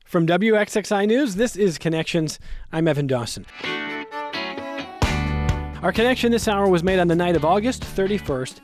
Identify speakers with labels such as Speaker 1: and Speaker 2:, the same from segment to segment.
Speaker 1: From WXXI News, this is Connections. I'm Evan Dawson. Our connection this hour was made on the night of August 31st,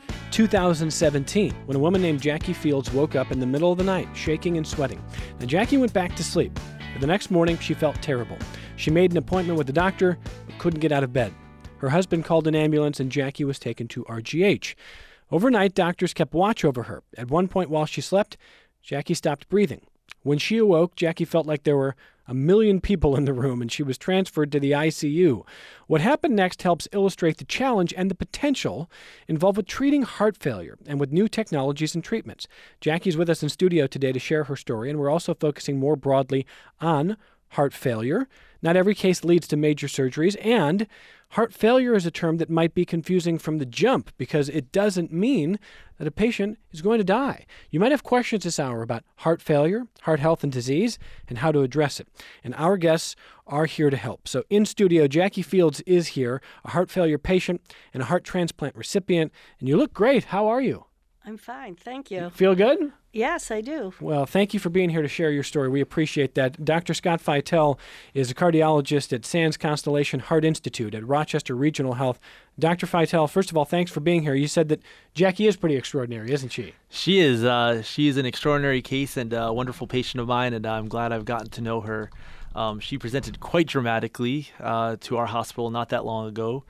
Speaker 1: 2017, when a woman named Jackie Fields woke up in the middle of the night, shaking and sweating. Now, Jackie went back to sleep, but the next morning she felt terrible. She made an appointment with the doctor, but couldn't get out of bed. Her husband called an ambulance, and Jackie was taken to RGH. Overnight, doctors kept watch over her. At one point while she slept, Jackie stopped breathing. When she awoke, Jackie felt like there were 1 million people in the room, and she was transferred to the ICU. What happened next helps illustrate the challenge and the potential involved with treating heart failure and with new technologies and treatments. Jackie's with us in studio today to share her story, and we're also focusing more broadly on heart failure. Not every case leads to major surgeries, and heart failure is a term that might be confusing from the jump because it doesn't mean that a patient is going to die. You might have questions this hour about heart failure, heart health and disease, and how to address it. And our guests are here to help. So in studio, Jackie Fields is here, a heart failure patient and a heart transplant recipient. And you look great. How are you?
Speaker 2: I'm fine, thank you.
Speaker 1: Feel good?
Speaker 2: Yes, I do.
Speaker 1: Well, thank you for being here to share your story. We appreciate that. Dr. Scott Feitel is a cardiologist at Sands Constellation Heart Institute at Rochester Regional Health. Dr. Feitel, first of all, thanks for being here. You said that Jackie is pretty extraordinary, isn't she?
Speaker 3: She is. She is an extraordinary case and a wonderful patient of mine, and I'm glad I've gotten to know her. She presented quite dramatically to our hospital not that long ago,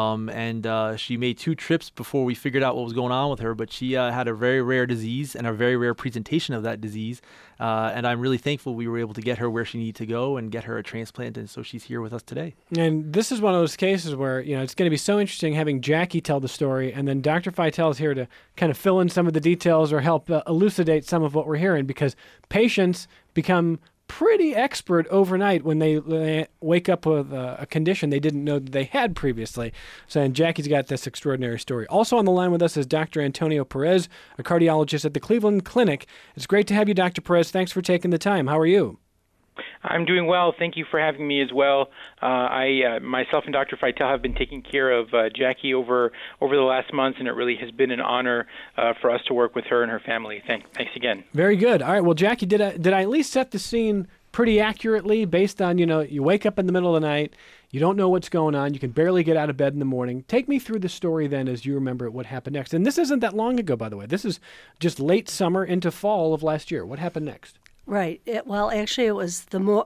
Speaker 3: and she made 2 trips before we figured out what was going on with her, but she had a very rare disease and a very rare presentation of that disease, and I'm really thankful we were able to get her where she needed to go and get her a transplant, and so she's here with us today.
Speaker 1: And this is one of those cases where, it's going to be so interesting having Jackie tell the story, and then Dr. Feitel is here to kind of fill in some of the details or help elucidate some of what we're hearing, because patients become pretty expert overnight when they wake up with a condition they didn't know that they had previously. So, and Jackie's got this extraordinary story. Also on the line with us is Dr. Antonio Perez, a cardiologist at the Cleveland Clinic. It's great to have you, Dr. Perez. Thanks for taking the time. How are you?
Speaker 4: I'm doing well. Thank you for having me as well. I myself and Dr. Feitel have been taking care of Jackie over the last months, and it really has been an honor for us to work with her and her family. Thanks again.
Speaker 1: Very good. All right. Well, Jackie, did I at least set the scene pretty accurately based on, you wake up in the middle of the night, you don't know what's going on, you can barely get out of bed in the morning. Take me through the story then as you remember what happened next. And this isn't that long ago, by the way. This is just late summer into fall of last year. What happened next?
Speaker 2: Right. Actually, it was the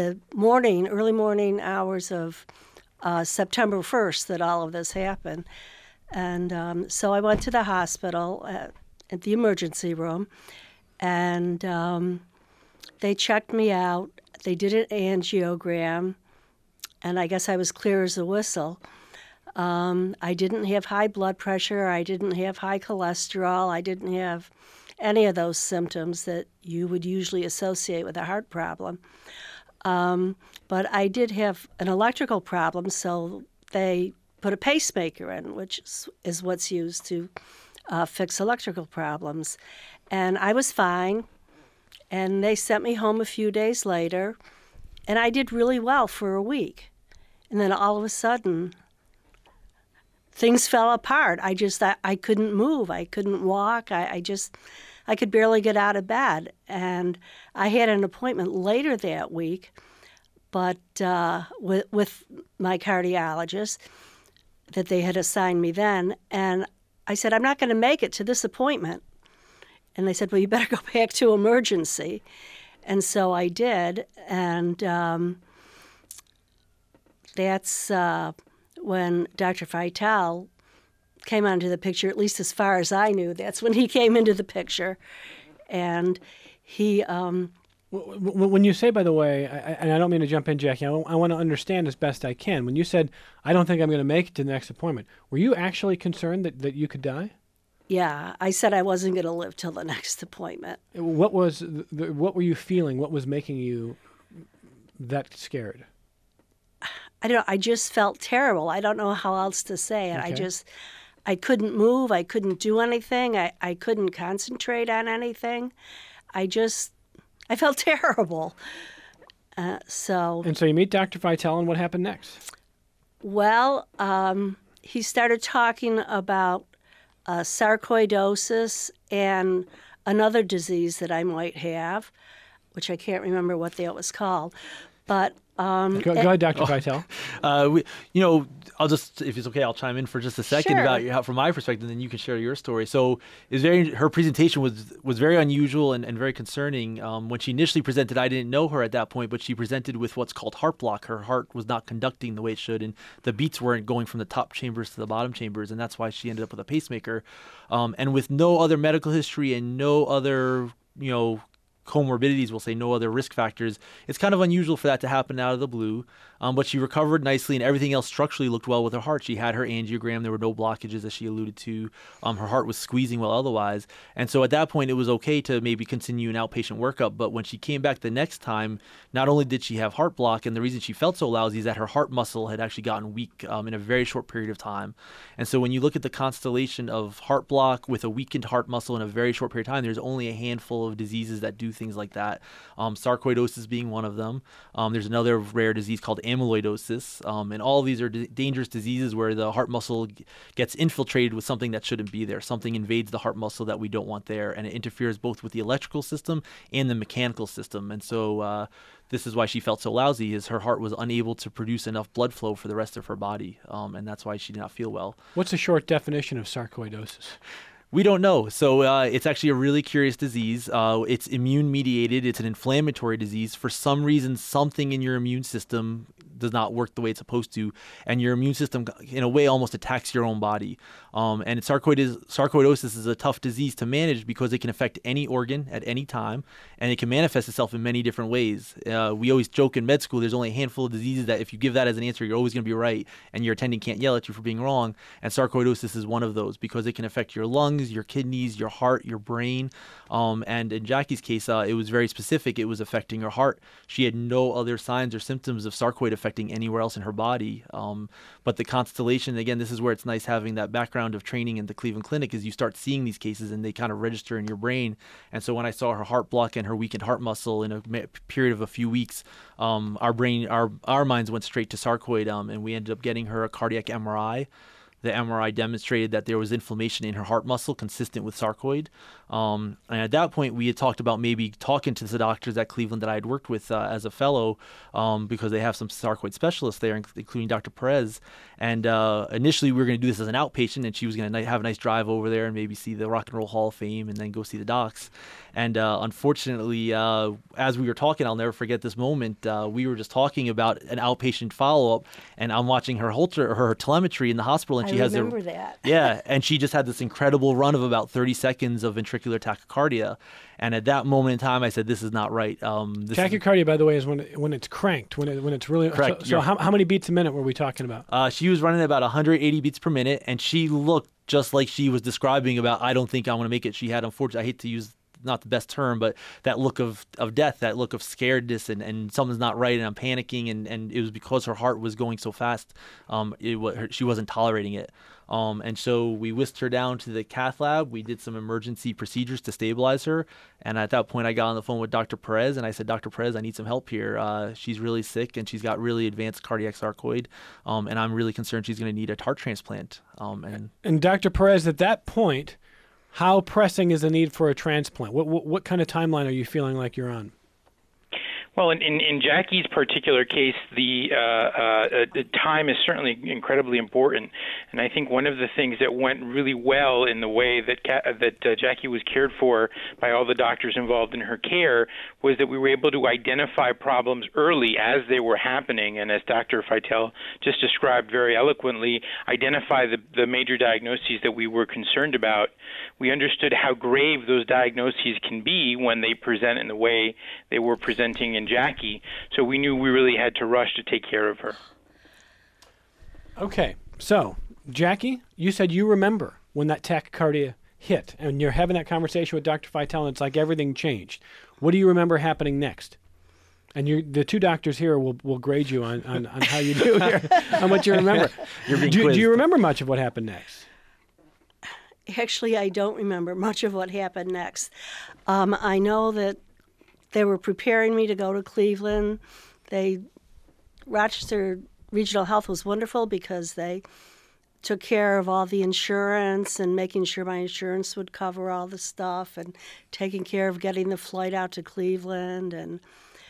Speaker 2: early morning hours of September 1st that all of this happened. And so I went to the hospital at the emergency room, and they checked me out. They did an angiogram, and I guess I was clear as a whistle. I didn't have high blood pressure. I didn't have high cholesterol. I didn't have any of those symptoms that you would usually associate with a heart problem. But I did have an electrical problem, so they put a pacemaker in, which is what's used to fix electrical problems. And I was fine, and they sent me home a few days later, and I did really well for a week. And then all of a sudden, things fell apart. I couldn't move. I couldn't walk. I could barely get out of bed. And I had an appointment later that week, but with my cardiologist that they had assigned me then. And I said, I'm not going to make it to this appointment. And they said, well, you better go back to emergency. And so I did. And that's when Dr. Feitel came onto the picture, at least as far as I knew. That's when he came into the picture. And he...
Speaker 1: When you say, by the way, and I don't mean to jump in, Jackie, I want to understand as best I can. When you said, I don't think I'm going to make it to the next appointment, were you actually concerned that you could die?
Speaker 2: Yeah, I said I wasn't going to live till the next appointment.
Speaker 1: What were you feeling? What was making you that scared?
Speaker 2: I don't know. I just felt terrible. I don't know how else to say it.
Speaker 1: Okay.
Speaker 2: I couldn't move. I couldn't do anything. I couldn't concentrate on anything. I felt terrible. And so you meet Dr. Feitel, and what happened next? Well, he started talking about sarcoidosis and another disease that I might have, which I can't remember what that was called. But
Speaker 1: Go ahead, Dr. Vitale.
Speaker 3: I'll just, if it's okay, I'll chime in for just a second
Speaker 2: Sure.
Speaker 3: about how, from my perspective, then you can share your story. So her presentation was very unusual and very concerning. When she initially presented, I didn't know her at that point, but she presented with what's called heart block. Her heart was not conducting the way it should, and the beats weren't going from the top chambers to the bottom chambers, and that's why she ended up with a pacemaker. And with no other medical history and no other, comorbidities, we'll say no other risk factors, it's kind of unusual for that to happen out of the blue. But she recovered nicely, and everything else structurally looked well with her heart. She had her angiogram. There were no blockages, as she alluded to. Her heart was squeezing well otherwise. And so at that point, it was okay to maybe continue an outpatient workup. But when she came back the next time, not only did she have heart block, and the reason she felt so lousy is that her heart muscle had actually gotten weak in a very short period of time. And so when you look at the constellation of heart block with a weakened heart muscle in a very short period of time, there's only a handful of diseases that do things like that. Sarcoidosis being one of them. There's another rare disease called amyloidosis, and all of these are dangerous diseases where the heart muscle gets infiltrated with something that shouldn't be there. Something invades the heart muscle that we don't want there, and it interferes both with the electrical system and the mechanical system. And so this is why she felt so lousy, is her heart was unable to produce enough blood flow for the rest of her body, and that's why she did not feel well.
Speaker 1: What's a short definition of sarcoidosis?
Speaker 3: We don't know. So it's actually a really curious disease. It's immune mediated. It's an inflammatory disease. For some reason, something in your immune system does not work the way it's supposed to, and your immune system, in a way, almost attacks your own body. And sarcoidosis is a tough disease to manage because it can affect any organ at any time, and it can manifest itself in many different ways. We always joke in med school, there's only a handful of diseases that if you give that as an answer, you're always going to be right, and your attending can't yell at you for being wrong. And sarcoidosis is one of those because it can affect your lungs, your kidneys, your heart, your brain. And in Jackie's case, it was very specific. It was affecting her heart. She had no other signs or symptoms of sarcoid affecting anywhere else in her body. But the constellation, again, this is where it's nice having that background of training in the Cleveland Clinic, is you start seeing these cases and they kind of register in your brain. And so when I saw her heart block and her weakened heart muscle in a period of a few weeks, our minds went straight to sarcoid, and we ended up getting her a cardiac MRI. The MRI demonstrated that there was inflammation in her heart muscle consistent with sarcoid. And at that point, we had talked about maybe talking to the doctors at Cleveland that I had worked with as a fellow, because they have some sarcoid specialists there, including Dr. Perez. And initially, we were going to do this as an outpatient, and she was going to have a nice drive over there and maybe see the Rock and Roll Hall of Fame and then go see the docs. And unfortunately, as we were talking, I'll never forget this moment. We were just talking about an outpatient follow-up, and I'm watching her her telemetry in the hospital, and she has
Speaker 2: remember that.
Speaker 3: Yeah, and she just had this incredible run of about 30 seconds of ventricular tachycardia. And at that moment in time, I said, "This is not right."
Speaker 1: Tachycardia, by the way, is when it's cranked, when it's really
Speaker 3: correct.
Speaker 1: So how many beats a minute were we talking about?
Speaker 3: She was running about 180 beats per minute, and she looked just like she was describing about, "I don't think I'm going to make it." She had, unfortunately, I hate to use not the best term, but that look of death, that look of scaredness, and something's not right, and I'm panicking, and it was because her heart was going so fast. She wasn't tolerating it. And so we whisked her down to the cath lab. We did some emergency procedures to stabilize her. And at that point, I got on the phone with Dr. Perez, and I said, "Dr. Perez, I need some help here. She's really sick, and she's got really advanced cardiac sarcoid, and I'm really concerned she's going to need a heart transplant."
Speaker 1: And Dr. Perez, at that point, how pressing is the need for a transplant? What kind of timeline are you feeling like you're on?
Speaker 4: Well, in Jackie's particular case, the time is certainly incredibly important, and I think one of the things that went really well in the way that Jackie was cared for by all the doctors involved in her care was that we were able to identify problems early as they were happening, and as Dr. Vitale just described very eloquently, identify the major diagnoses that we were concerned about. We understood how grave those diagnoses can be when they present in the way they were presenting in Jackie, so we knew we really had to rush to take care of her.
Speaker 1: Okay, so Jackie, you said you remember when that tachycardia hit, and you're having that conversation with Dr. Vitale, and it's like everything changed. What do you remember happening next? And the two doctors here will grade you on how you do here, how much you remember.
Speaker 3: You're being
Speaker 1: do
Speaker 3: quizzed.
Speaker 1: you remember much of what happened next?
Speaker 2: Actually, I don't remember much of what happened next. I know that they were preparing me to go to Cleveland. Rochester Regional Health was wonderful because they took care of all the insurance and making sure my insurance would cover all the stuff and taking care of getting the flight out to Cleveland. And,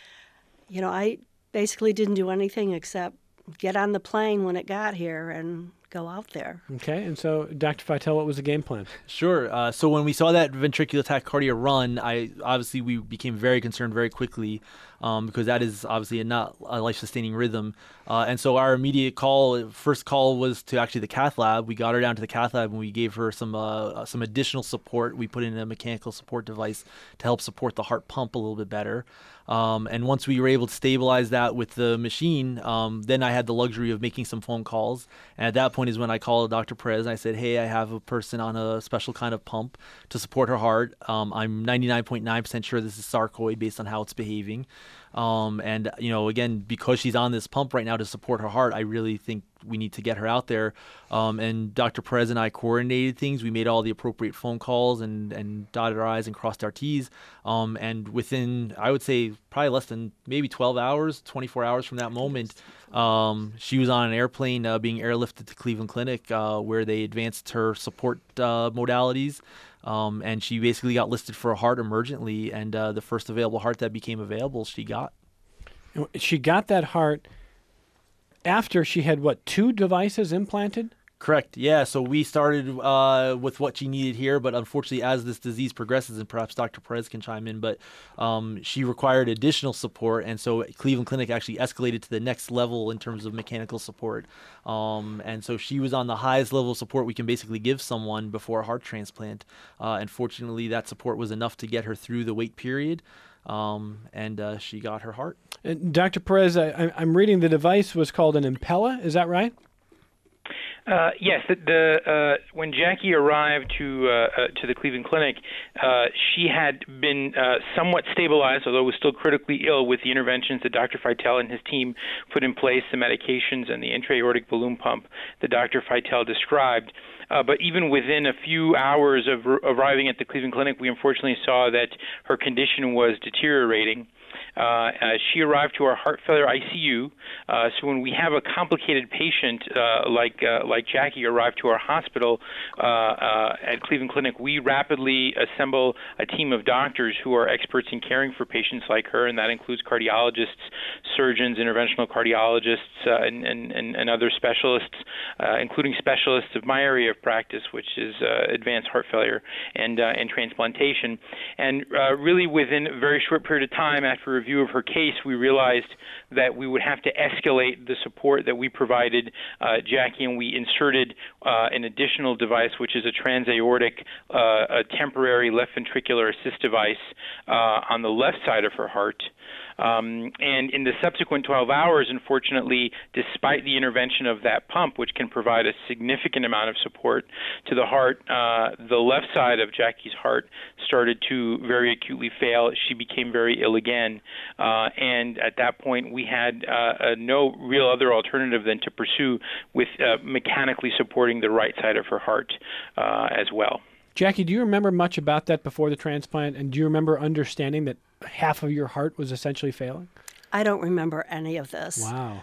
Speaker 2: I basically didn't do anything except get on the plane when it got here and go out there.
Speaker 1: Okay, and so Dr. Feitel, what was the game plan?
Speaker 3: Sure. So when we saw that ventricular tachycardia run, we became very concerned very quickly because that is obviously not a life-sustaining rhythm. And so our immediate first call was to actually the cath lab. We got her down to the cath lab and we gave her some additional support. We put in a mechanical support device to help support the heart pump a little bit better. And once we were able to stabilize that with the machine, then I had the luxury of making some phone calls. And at that point is when I called Dr. Perez and I said, hey, I have a person on a special kind of pump to support her heart. I'm 99.9% sure this is sarcoid based on how it's behaving. And, again, because she's on this pump right now to support her heart, I really think we need to get her out there. And Dr. Perez and I coordinated things. We made all the appropriate phone calls and dotted our I's and crossed our T's. And within, I would say, probably less than maybe 12 hours, 24 hours from that moment, she was on an airplane being airlifted to Cleveland Clinic where they advanced her support modalities. And she basically got listed for a heart emergently, and the first available heart that became available, she got.
Speaker 1: She got that heart after she had, 2 devices implanted?
Speaker 3: Correct. Yeah. So we started with what she needed here, but unfortunately, as this disease progresses, and perhaps Dr. Perez can chime in, but she required additional support, and so Cleveland Clinic actually escalated to the next level in terms of mechanical support. And so she was on the highest level of support we can basically give someone before a heart transplant. And fortunately, that support was enough to get her through the wait period. And she got her heart.
Speaker 1: And Dr. Perez, I'm reading the device was called an Impella. Is that right?
Speaker 4: Yes. When Jackie arrived to the Cleveland Clinic, she had been somewhat stabilized, although was still critically ill with the interventions that Dr. Feitel and his team put in place, the medications and the intra-aortic balloon pump that Dr. Feitel described. But even within a few hours of arriving at the Cleveland Clinic, we unfortunately saw that her condition was deteriorating. She arrived to our heart failure ICU. So when we have a complicated patient like Jackie arrive to our hospital at Cleveland Clinic, we rapidly assemble a team of doctors who are experts in caring for patients like her, and that includes cardiologists, surgeons, interventional cardiologists, and other specialists, including specialists of my area of practice, which is advanced heart failure and transplantation. And really within a very short period of time after review of her case, we realized that we would have to escalate the support that we provided Jackie, and we inserted an additional device, which is a transaortic, a temporary left ventricular assist device on the left side of her heart. And in the subsequent 12 hours, unfortunately, despite the intervention of that pump, which can provide a significant amount of support to the heart, the left side of Jackie's heart started to very acutely fail. She became very ill again. And at that point, we had no real other alternative than to pursue with mechanically supporting the right side of her heart as well.
Speaker 1: Jackie, do you remember much about that before the transplant? And do you remember understanding that half of your heart was essentially failing?
Speaker 2: I don't remember any of this.
Speaker 1: Wow.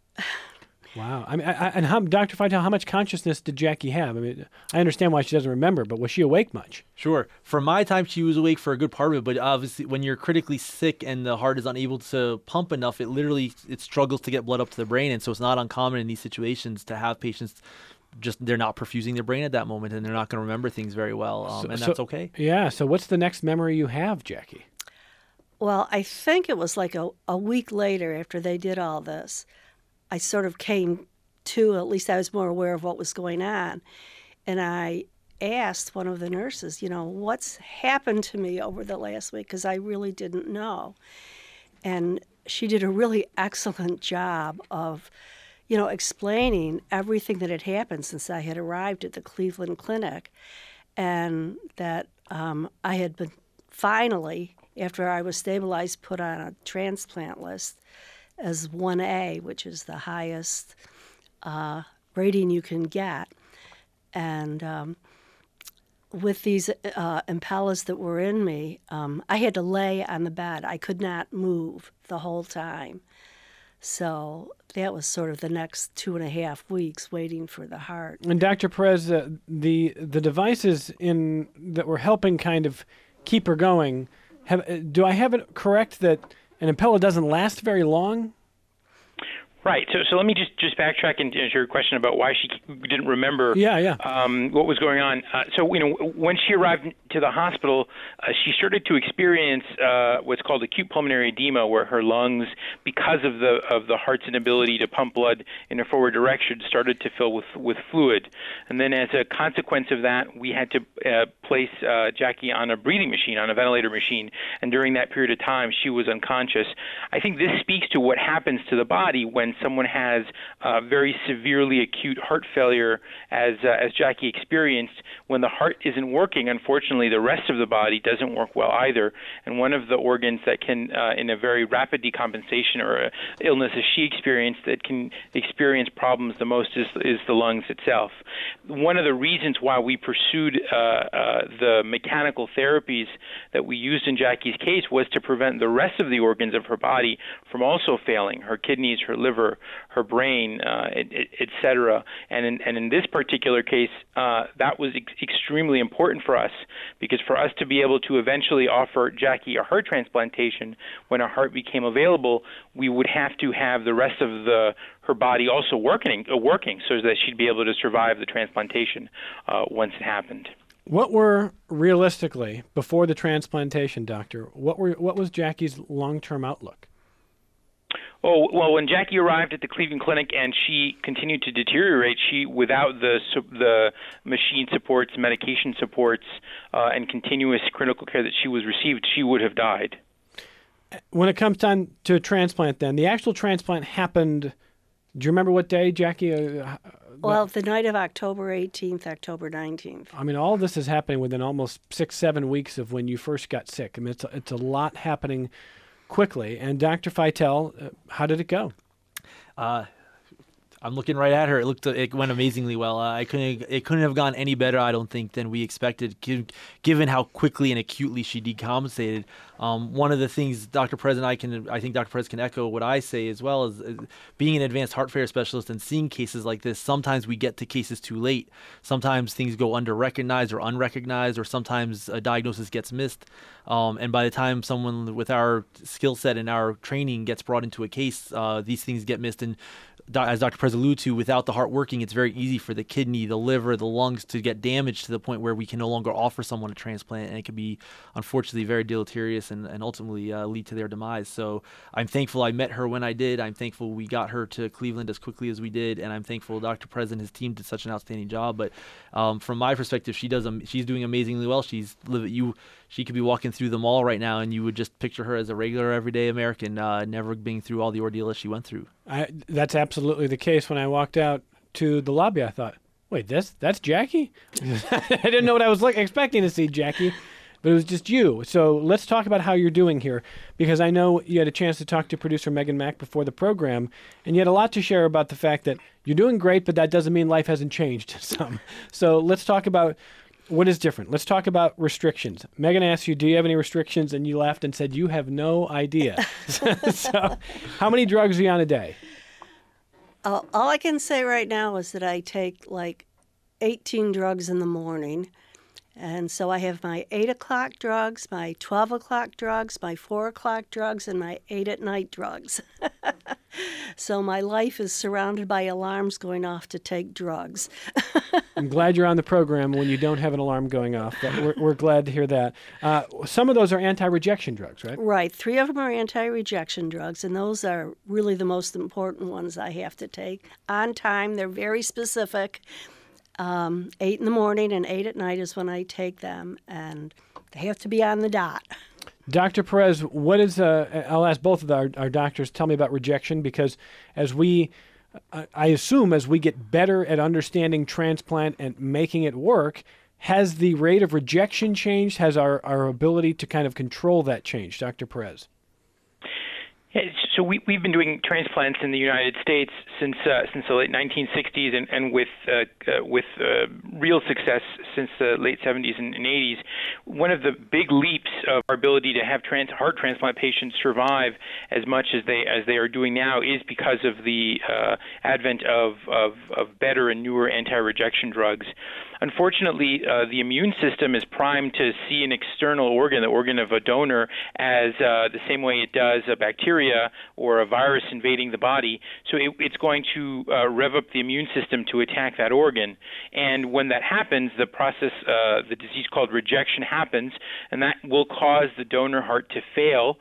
Speaker 1: Wow. I mean, Dr. Feitel, how much consciousness did Jackie have? I mean, I understand why she doesn't remember, but was she awake much?
Speaker 3: Sure. For my time, she was awake for a good part of it, but obviously when you're critically sick and the heart is unable to pump enough, it struggles to get blood up to the brain, and so it's not uncommon in these situations to have patients they're not perfusing their brain at that moment, and they're not going to remember things very well, and that's okay.
Speaker 1: Yeah, so what's the next memory you have, Jackie?
Speaker 2: Well, I think it was like a week later after they did all this, I sort of came to, at least I was more aware of what was going on, and I asked one of the nurses, what's happened to me over the last week, because I really didn't know. And she did a really excellent job of explaining everything that had happened since I had arrived at the Cleveland Clinic, and that I had been finally, after I was stabilized, put on a transplant list as 1A, which is the highest rating you can get. And with these Impellas that were in me, I had to lay on the bed. I could not move the whole time. So that was sort of the next 2.5 weeks waiting for the heart.
Speaker 1: And Dr. Perez, the devices that were helping kind of keep her going, do I have it correct that an Impella doesn't last very long?
Speaker 4: Right. So let me just backtrack into your question about why she didn't remember what was going on. So when she arrived to the hospital, she started to experience what's called acute pulmonary edema, where her lungs, because of the heart's inability to pump blood in a forward direction, started to fill with fluid. And then as a consequence of that, we had to place Jackie on a breathing machine, on a ventilator machine. And during that period of time, she was unconscious. I think this speaks to what happens to the body when someone has very severely acute heart failure, as Jackie experienced. When the heart isn't working, unfortunately, the rest of the body doesn't work well either. And one of the organs that can, in a very rapid decompensation or illness as she experienced, that can experience problems the most is the lungs itself. One of the reasons why we pursued the mechanical therapies that we used in Jackie's case was to prevent the rest of the organs of her body from also failing: her kidneys, her liver, her brain, et cetera. And in this particular case, that was extremely important for us, because for us to be able to eventually offer Jackie a heart transplantation when a heart became available, we would have to have the rest of her body also working so that she'd be able to survive the transplantation once it happened.
Speaker 1: What were, realistically, before the transplantation, doctor, what was Jackie's long-term outlook?
Speaker 4: Oh, well, when Jackie arrived at the Cleveland Clinic and she continued to deteriorate, without the machine supports, medication supports, and continuous critical care that she was received, she would have died.
Speaker 1: When it comes time to a transplant, then, the actual transplant happened, do you remember what day, Jackie?
Speaker 2: Well, the night of October 18th, October 19th.
Speaker 1: I mean, all of this is happening within almost 6-7 weeks of when you first got sick. I mean, it's a lot happening quickly. And Dr. Feitel, how did it go?
Speaker 3: I'm looking right at her. It went amazingly well. It couldn't have gone any better, I don't think, than we expected, given how quickly and acutely she decompensated. One of the things Dr. Perez and I think Dr. Perez can echo what I say as well, is being an advanced heart failure specialist and seeing cases like this. Sometimes we get to cases too late. Sometimes things go under-recognized or unrecognized, or sometimes a diagnosis gets missed. And by the time someone with our skill set and our training gets brought into a case, these things get missed. And as Dr. Perez alluded to, without the heart working, it's very easy for the kidney, the liver, the lungs to get damaged to the point where we can no longer offer someone a transplant, and it can be, unfortunately, very deleterious and ultimately lead to their demise. So I'm thankful I met her when I did. I'm thankful we got her to Cleveland as quickly as we did, and I'm thankful Dr. Perez and his team did such an outstanding job. But from my perspective, she's doing amazingly well. She could be walking through the mall right now, and you would just picture her as a regular, everyday American, never being through all the ordeal that she went through.
Speaker 1: That's absolutely the case. When I walked out to the lobby, I thought, wait, that's Jackie? I didn't know what I was expecting to see, Jackie, but it was just you. So let's talk about how you're doing here, because I know you had a chance to talk to producer Megan Mack before the program, and you had a lot to share about the fact that you're doing great, but that doesn't mean life hasn't changed some. So let's talk about what is different. Let's talk about restrictions. Megan asked you, do you have any restrictions? And you laughed and said, you have no idea. So how many drugs are you on a day?
Speaker 2: All I can say right now is that I take like 18 drugs in the morning. And so I have my 8 o'clock drugs, my 12 o'clock drugs, my 4 o'clock drugs, and my 8 at night drugs. So my life is surrounded by alarms going off to take drugs.
Speaker 1: I'm glad you're on the program when you don't have an alarm going off. We're glad to hear that. Some of those are anti-rejection drugs, right?
Speaker 2: Right. 3 of them are anti-rejection drugs, and those are really the most important ones I have to take on time. They're very specific. 8 in the morning and 8 at night is when I take them, and they have to be on the dot.
Speaker 1: Dr. Perez, what is, I'll ask both of our doctors, tell me about rejection, because I assume as we get better at understanding transplant and making it work, has the rate of rejection changed? Has our ability to kind of control that changed, Dr. Perez?
Speaker 4: Yeah, so we've been doing transplants in the United States since the late 1960s, and with real success since the late 70s and 80s. One of the big leaps of our ability to have heart transplant patients survive as much as they are doing now is because of the advent of better and newer anti-rejection drugs. Unfortunately, the immune system is primed to see an external organ, the organ of a donor, as the same way it does a bacteria or a virus invading the body. So it's going to rev up the immune system to attack that organ. And when that happens, the process, the disease called rejection happens, and that will cause the donor heart to fail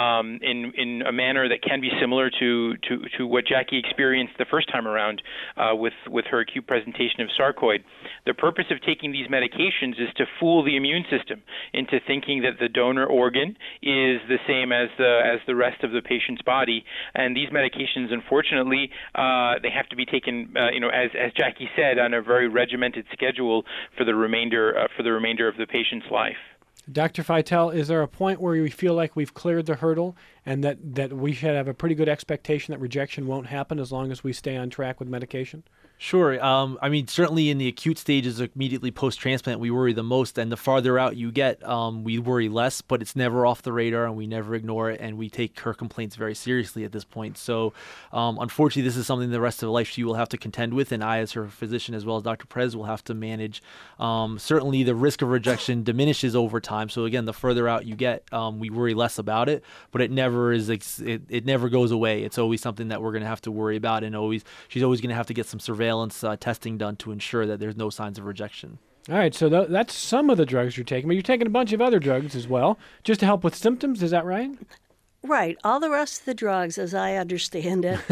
Speaker 4: in a manner that can be similar to what Jackie experienced the first time around with her acute presentation of sarcoid. The purpose of taking these medications is to fool the immune system into thinking that the donor organ is the same as the rest of the patient's body. And these medications, unfortunately, they have to be taken, as Jackie said, on a very regimented schedule for the remainder of the patient's life.
Speaker 1: Dr. Feitel, is there a point where we feel like we've cleared the hurdle and that we should have a pretty good expectation that rejection won't happen as long as we stay on track with medication?
Speaker 3: Sure. I mean, certainly in the acute stages immediately post-transplant, we worry the most. And the farther out you get, we worry less, but it's never off the radar and we never ignore it. And we take her complaints very seriously at this point. So unfortunately, this is something the rest of life she will have to contend with. And I, as her physician, as well as Dr. Perez, will have to manage. Certainly, the risk of rejection diminishes over time. So again, the further out you get, we worry less about it. But it never is. It never goes away. It's always something that we're going to have to worry about. And she's always going to have to get some surveillance testing done to ensure that there's no signs of rejection.
Speaker 1: All right, so that's some of the drugs you're taking, but you're taking a bunch of other drugs as well, just to help with symptoms, is that right?
Speaker 2: Right. All the rest of the drugs, as I understand it,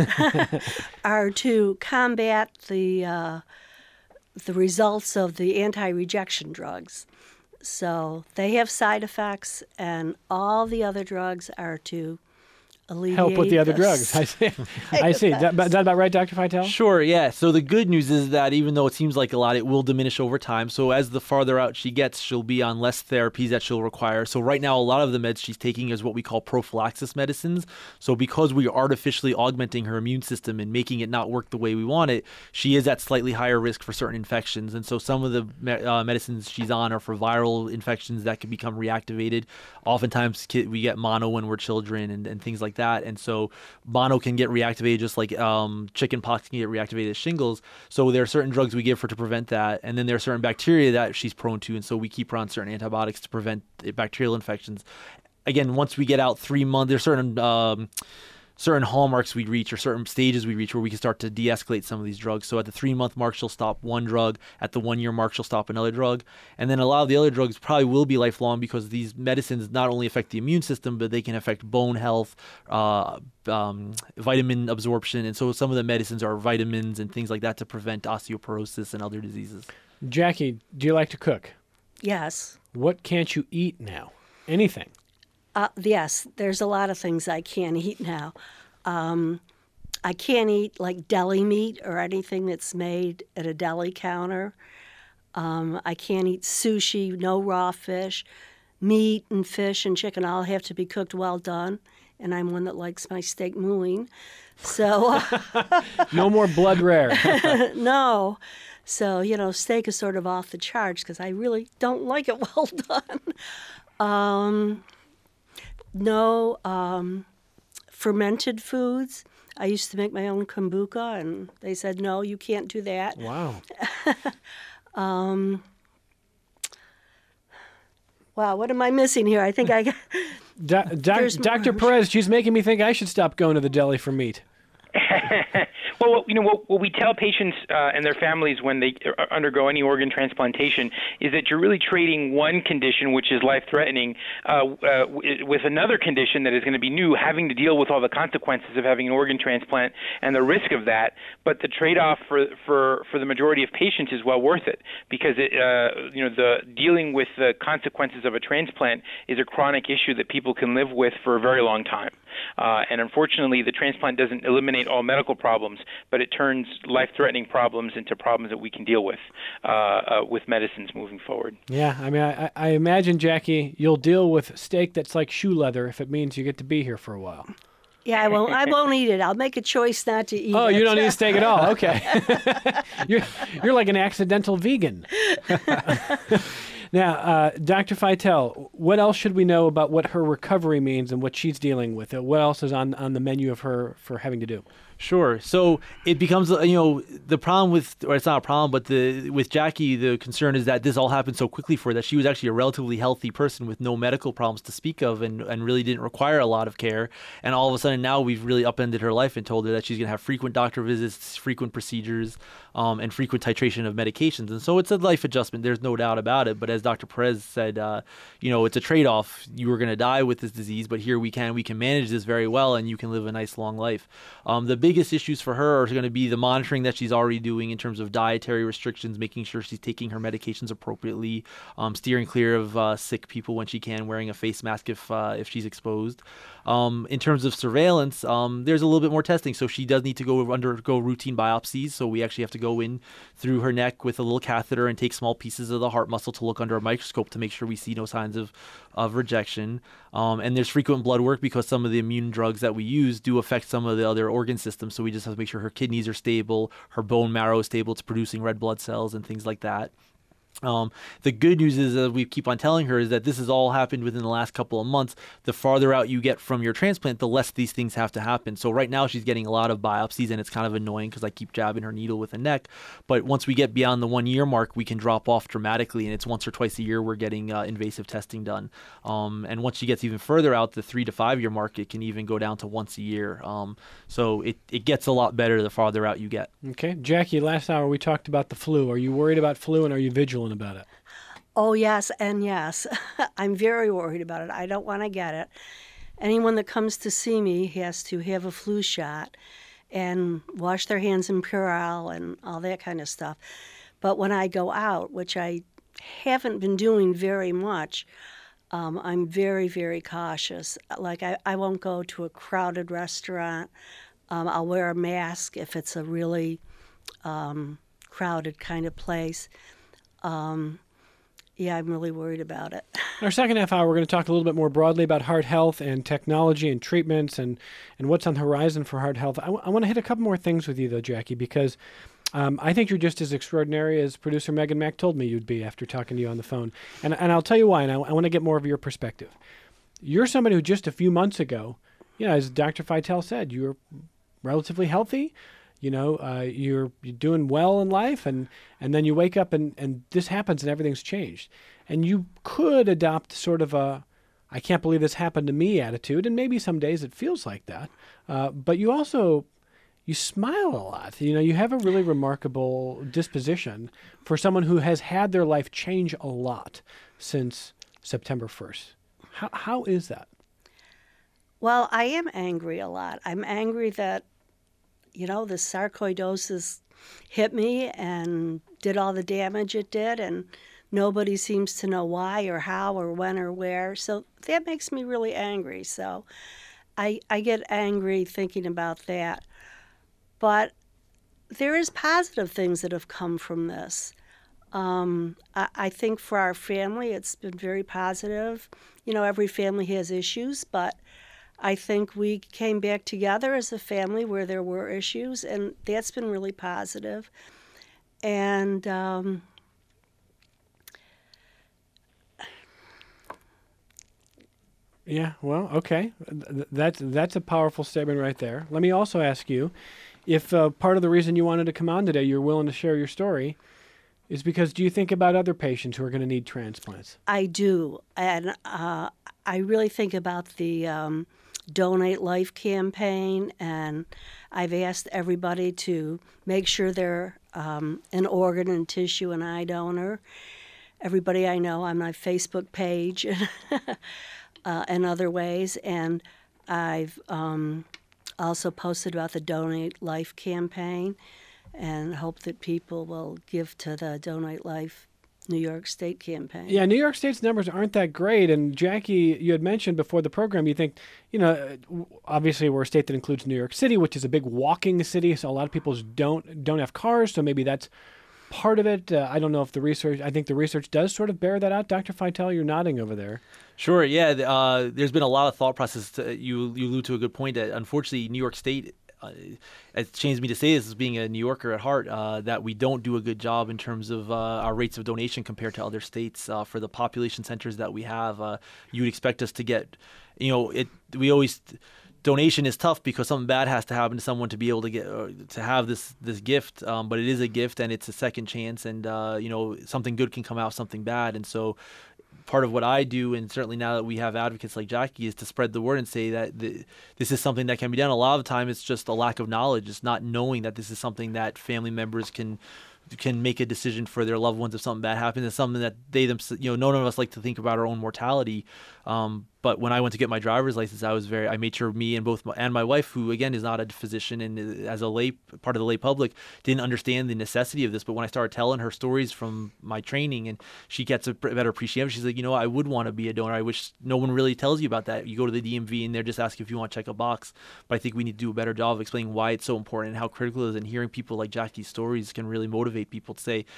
Speaker 2: are to combat the results of the anti-rejection drugs. So they have side effects, and all the other drugs are to
Speaker 1: help with the other drugs. I see. I see. Is that about right, Dr. Feitel?
Speaker 3: Sure, yeah. So the good news is that even though it seems like a lot, it will diminish over time. So as the farther out she gets, she'll be on less therapies that she'll require. So right now, a lot of the meds she's taking is what we call prophylaxis medicines. So because we are artificially augmenting her immune system and making it not work the way we want it, she is at slightly higher risk for certain infections. And so some of the medicines she's on are for viral infections that can become reactivated. Oftentimes we get mono when we're children and things like that. And so mono can get reactivated just like chicken pox can get reactivated as shingles. So there are certain drugs we give her to prevent that. And then there are certain bacteria that she's prone to. And so we keep her on certain antibiotics to prevent bacterial infections. Again, once we get out 3 months, there's certain hallmarks we reach or certain stages we reach where we can start to de-escalate some of these drugs. So at the 3-month mark, she'll stop one drug. At the 1-year mark, she'll stop another drug. And then a lot of the other drugs probably will be lifelong because these medicines not only affect the immune system, but they can affect bone health, vitamin absorption. And so some of the medicines are vitamins and things like that to prevent osteoporosis and other diseases.
Speaker 1: Jackie, do you like to cook?
Speaker 2: Yes.
Speaker 1: What can't you eat now? Anything?
Speaker 2: Yes, there's a lot of things I can't eat now. I can't eat like deli meat or anything that's made at a deli counter. I can't eat sushi, no raw fish. Meat and fish and chicken all have to be cooked well done. And I'm one that likes my steak mooing. So
Speaker 1: no more blood rare.
Speaker 2: No. So, steak is sort of off the charts because I really don't like it well done. No fermented foods. I used to make my own kombucha, and they said, no, you can't do that.
Speaker 1: Wow.
Speaker 2: Wow, what am I missing here? I think I got...
Speaker 1: Dr. Perez, she's making me think I should stop going to the deli for meat.
Speaker 4: Well, what we tell patients and their families when they undergo any organ transplantation is that you're really trading one condition, which is life-threatening, with another condition that is going to be new, having to deal with all the consequences of having an organ transplant and the risk of that. But the trade-off for the majority of patients is well worth it because the dealing with the consequences of a transplant is a chronic issue that people can live with for a very long time. And unfortunately, the transplant doesn't eliminate all medical problems, but it turns life-threatening problems into problems that we can deal with medicines moving forward.
Speaker 1: Yeah, I mean, I imagine, Jackie, you'll deal with steak that's like shoe leather if it means you get to be here for a while.
Speaker 2: Yeah, I won't eat it. I'll make a choice not to eat it.
Speaker 1: Oh, you don't eat steak at all. Okay. you're like an accidental vegan. Now, Dr. Feitel, what else should we know about what her recovery means and what she's dealing with? What else is on the menu of her for having to do?
Speaker 3: Sure. So it becomes, the problem with, or it's not a problem, but with Jackie, the concern is that this all happened so quickly for her that she was actually a relatively healthy person with no medical problems to speak of and really didn't require a lot of care. And all of a sudden now we've really upended her life and told her that she's going to have frequent doctor visits, frequent procedures, and frequent titration of medications. And so it's a life adjustment. There's no doubt about it. But as Dr. Perez said, it's a trade-off. You were going to die with this disease, but here we can manage this very well, and you can live a nice long life. The biggest issues for her are going to be the monitoring that she's already doing in terms of dietary restrictions, making sure she's taking her medications appropriately, steering clear of sick people when she can, wearing a face mask if she's exposed. In terms of surveillance, there's a little bit more testing. So she does need to undergo routine biopsies. So we actually have to go in through her neck with a little catheter and take small pieces of the heart muscle to look under a microscope to make sure we see no signs of rejection. And there's frequent blood work because some of the immune drugs that we use do affect some of the other organ systems. So we just have to make sure her kidneys are stable, her bone marrow is stable, it's producing red blood cells and things like that. The good news is, as we keep on telling her, is that this has all happened within the last couple of months. The farther out you get from your transplant, the less these things have to happen. So right now she's getting a lot of biopsies, and it's kind of annoying because I keep jabbing her needle with a neck. But once we get beyond the 1 year mark, we can drop off dramatically, and it's once or twice a year we're getting invasive testing done. And once she gets even further out, the 3 to 5 year mark, it can even go down to once a year. So it gets a lot better the farther out you get.
Speaker 1: Okay. Jackie, last hour we talked about the flu. Are you worried about flu, and are you vigilant about it?
Speaker 2: Oh, yes, and yes. I'm very worried about it. I don't want to get it. Anyone that comes to see me has to have a flu shot and wash their hands in Purell and all that kind of stuff. But when I go out, which I haven't been doing very much, I'm very, very cautious. Like I won't go to a crowded restaurant. I'll wear a mask if it's a really crowded kind of place. Yeah, I'm really worried about it.
Speaker 1: In our second half hour, we're going to talk a little bit more broadly about heart health and technology and treatments and what's on the horizon for heart health. I want to hit a couple more things with you, though, Jackie, because I think you're just as extraordinary as producer Megan Mack told me you'd be after talking to you on the phone. And I'll tell you why, and I want to get more of your perspective. You're somebody who just a few months ago, as Dr. Feitel said, you were relatively healthy. You're doing well in life, and then you wake up and this happens and everything's changed. And you could adopt sort of a, I can't believe this happened to me attitude, and maybe some days it feels like that. But you smile a lot. You have a really remarkable disposition for someone who has had their life change a lot since September 1st. How is that?
Speaker 2: Well, I am angry a lot. I'm angry that the sarcoidosis hit me and did all the damage it did, and nobody seems to know why or how or when or where. So that makes me really angry. So I get angry thinking about that. But there is positive things that have come from this. I think for our family, it's been very positive. Every family has issues, but I think we came back together as a family where there were issues, and that's been really positive. And
Speaker 1: yeah, well, okay. That's a powerful statement right there. Let me also ask you, if part of the reason you wanted to come on today, you're willing to share your story, is because do you think about other patients who are going to need transplants?
Speaker 2: I do, and I really think about the Donate Life campaign, and I've asked everybody to make sure they're an organ and tissue and eye donor. Everybody I know on my Facebook page and other ways, and I've also posted about the Donate Life campaign and hope that people will give to the Donate Life New York State campaign.
Speaker 1: Yeah, New York State's numbers aren't that great. And Jackie, you had mentioned before the program, you think, obviously we're a state that includes New York City, which is a big walking city, so a lot of people don't have cars, so maybe that's part of it? I don't know if I think the research does sort of bear that out. Dr. Feitel, you're nodding over there.
Speaker 3: Sure, yeah. There's been a lot of thought process. You allude to a good point that unfortunately New York State, it shames me to say this as being a New Yorker at heart, that we don't do a good job in terms of our rates of donation compared to other states. For the population centers that we have, you would expect us to get, donation is tough because something bad has to happen to someone to be able to get to have this gift. But it is a gift and it's a second chance, and something good can come out of something bad. And so part of what I do, and certainly now that we have advocates like Jackie, is to spread the word and say that this is something that can be done. A lot of the time it's just a lack of knowledge. It's not knowing that this is something that family members can make a decision for their loved ones if something bad happens. It's something that they themselves, none of us like to think about our own mortality. But when I went to get my driver's license, I made sure me and my wife, who again is not a physician and as a part of the lay public, didn't understand the necessity of this. But when I started telling her stories from my training, and she gets a better appreciation, she's like, I would want to be a donor. I wish no one really tells you about that. You go to the DMV and they're just asking if you want to check a box. But I think we need to do a better job of explaining why it's so important and how critical it is. And hearing people like Jackie's stories can really motivate people to say,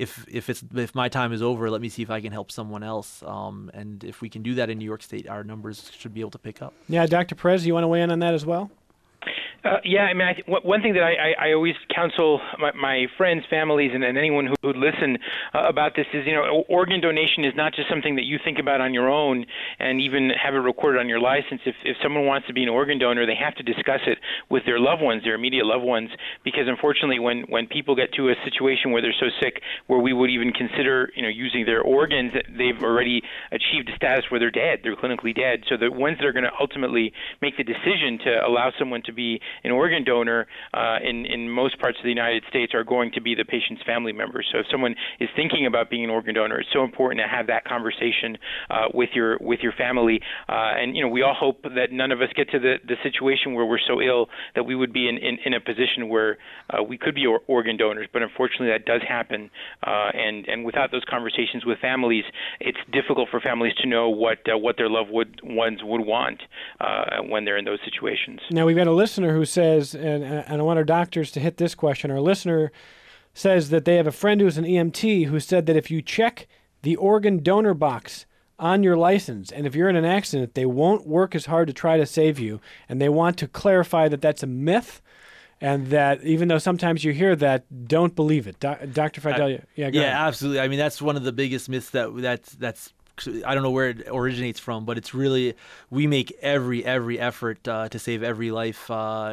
Speaker 3: if my time is over, let me see if I can help someone else. And if we can do that in New York State, our numbers should be able to pick up.
Speaker 1: Yeah, Dr. Perez, you want to weigh in on that as well?
Speaker 4: Yeah, I mean, one thing that I always counsel my friends, families, and anyone who would listen about this is, organ donation is not just something that you think about on your own and even have it recorded on your license. If someone wants to be an organ donor, they have to discuss it with their loved ones, their immediate loved ones, because unfortunately when people get to a situation where they're so sick where we would even consider, using their organs, they've already achieved a status where they're dead, they're clinically dead. So the ones that are going to ultimately make the decision to allow someone to be an organ donor in most parts of the United States are going to be the patient's family members. So if someone is thinking about being an organ donor, it's so important to have that conversation with your family. And we all hope that none of us get to the situation where we're so ill that we would be in a position where we could be organ donors. But unfortunately, that does happen. And without those conversations with families, it's difficult for families to know what their loved ones would want when they're in those situations.
Speaker 1: Now, we've got a listener who says, and I want our doctors to hit this question. Our listener says that they have a friend who's an EMT who said that if you check the organ donor box on your license, and if you're in an accident, they won't work as hard to try to save you. And they want to clarify that that's a myth, and that even though sometimes you hear that, don't believe it. Dr. Feitel, go ahead.
Speaker 3: Absolutely. I mean, that's one of the biggest myths that's I don't know where it originates from, but it's really, we make every effort to save every life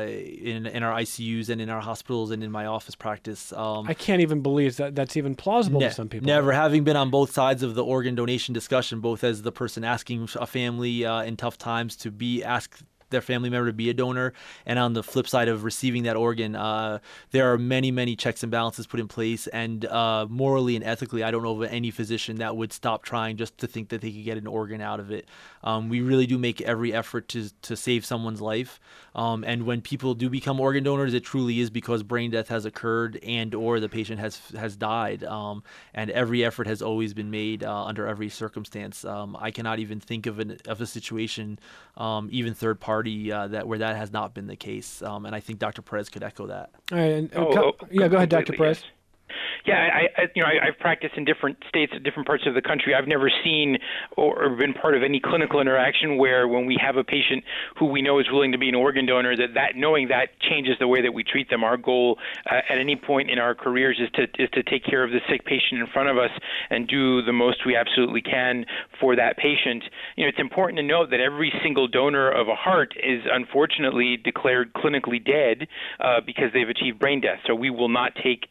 Speaker 3: in our ICUs and in our hospitals and in my office practice.
Speaker 1: I can't even believe that's even plausible to some people.
Speaker 3: Never. Having been on both sides of the organ donation discussion, both as the person asking a family in tough times to ask their family member to be a donor, and on the flip side of receiving that organ, there are many checks and balances put in place, and morally and ethically, I don't know of any physician that would stop trying just to think that they could get an organ out of it. We really do make every effort to save someone's life, and when people do become organ donors, it truly is because brain death has occurred and or the patient has died, and every effort has always been made under every circumstance. I cannot even think of a situation, even third party, where that has not been the case, and I think Dr. Perez could echo that.
Speaker 1: All right, go ahead, Dr. Perez.
Speaker 4: Yes. Yeah, I've practiced in different states, different parts of the country. I've never seen or been part of any clinical interaction where when we have a patient who we know is willing to be an organ donor, that knowing that changes the way that we treat them. Our goal at any point in our careers is to take care of the sick patient in front of us and do the most we absolutely can for that patient. It's important to note that every single donor of a heart is unfortunately declared clinically dead because they've achieved brain death. So we will not take